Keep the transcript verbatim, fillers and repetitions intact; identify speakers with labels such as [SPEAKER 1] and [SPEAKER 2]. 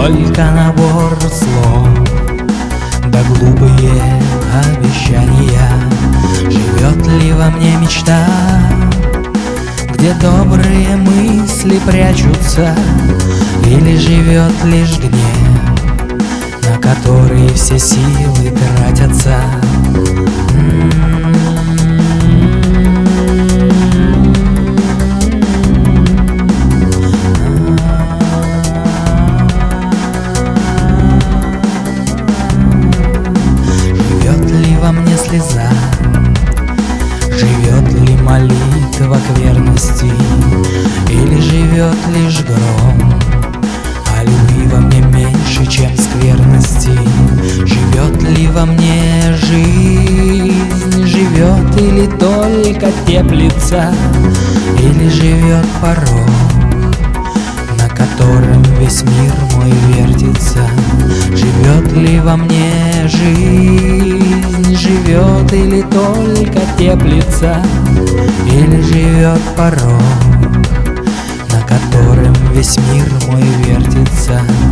[SPEAKER 1] только набор слов, да глупые обещания. Живет ли во мне мечта, где добрые мысли прячутся, или живет лишь гнев, на который все силы тратятся? Живет ли во мне слеза, живет ли молитва к верности, или живет лишь гром, а любви во мне меньше, чем скверности? Живет ли во мне жизнь, живет или только теплится, или живет порог, на котором весь мир мой вертится? Живет ли во мне жизнь, живет или только теплится, или живет порог, на котором весь мир мой вертится?